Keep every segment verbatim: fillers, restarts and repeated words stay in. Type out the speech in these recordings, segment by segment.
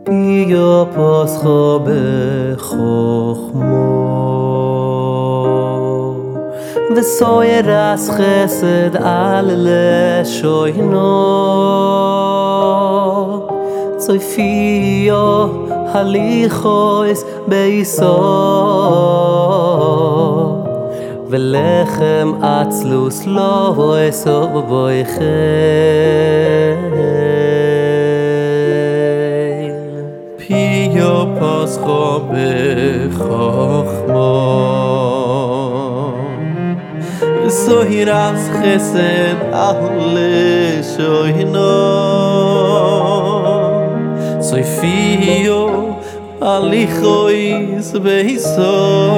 ביה פסחו בחוכמו וסוירס חסד על לשוינו צויפיו הליכויס בייסו ולחם עצלוס לא יסו בבויכם פיה פסחו בחוכמו וסוירס חסד על לשוינו צויפיו הליכויס בייסו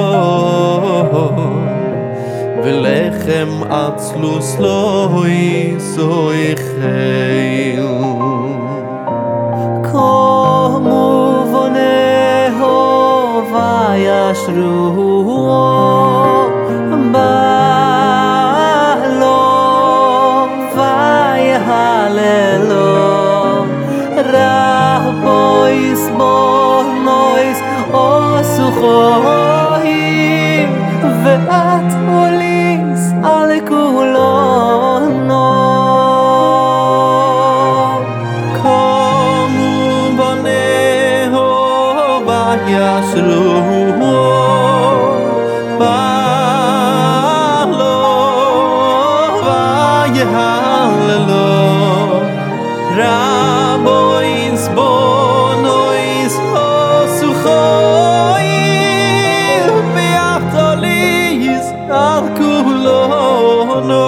ולחם עצלוס לא יסויכם קומו בונהו וישרוהו בעלו ויהללו רבויס בונויס אוסוכוים ואת מוליס על כולנו קומו בונהו וישרוהו בעלו ויהללו רבויס בונויס אוסוכוים ואת מוליס על כולנו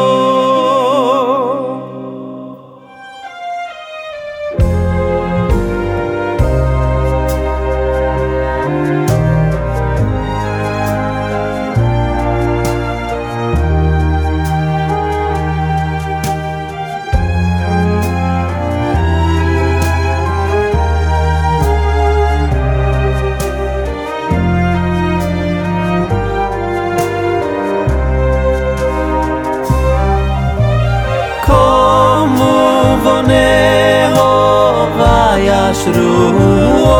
וישרוהו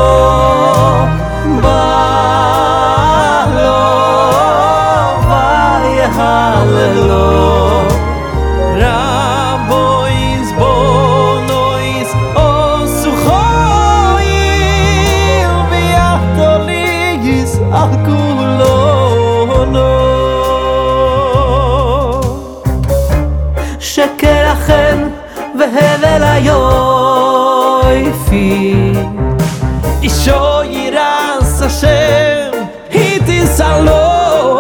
בעלו ויהללו רבויס בונויס אוסוכוים ואת מוליס על כולנו שקר החן והבל היופי אישו ירס השם היא תסלו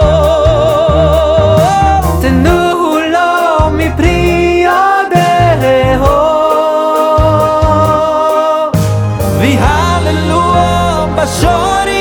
תנו לו מפרי ידהו ויהללו בשור